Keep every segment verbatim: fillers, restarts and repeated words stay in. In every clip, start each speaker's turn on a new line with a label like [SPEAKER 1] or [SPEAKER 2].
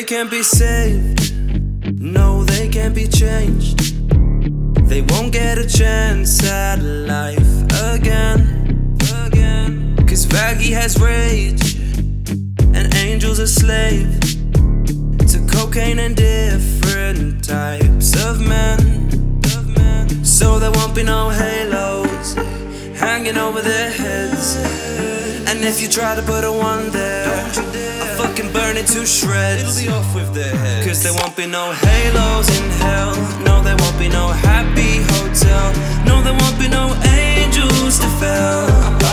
[SPEAKER 1] can't be saved, no, they can't be changed. They won't get a chance at life again, again. Cause Vaggie has rage, and Angel's a slave to cocaine and different types of men. So there won't be no halos hanging over their heads. And if you try to put a one there, I'll fucking burn it to shreds.
[SPEAKER 2] It'll be off with their heads.
[SPEAKER 1] Cause there won't be no halos in hell. No, there won't be no happy hotel. No, there won't be no angels to fell.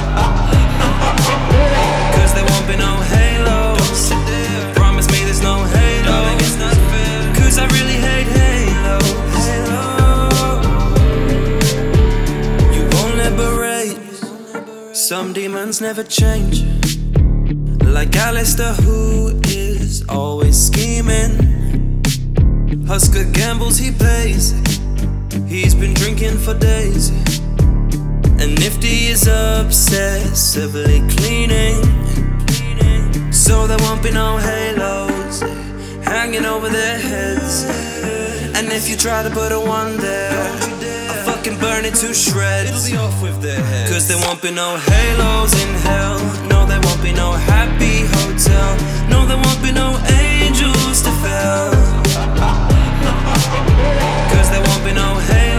[SPEAKER 1] Cause there won't be no halos. Promise me there's no halos. Cause I really hate halos. You won't liberate. Some demons never change. Like Alistair, who is always scheming. Husker gambles he plays. He's been drinking for days. And Nifty is obsessively cleaning. So there won't be no halos hanging over their heads. And if you try to put a one there, I'll fucking burn it to shreds.
[SPEAKER 2] It'll be off with their heads.
[SPEAKER 1] Cause there won't be no halos in hell. No, there won't be no happy hotel. No, there won't be no angels to fell. Cause there won't be no halos.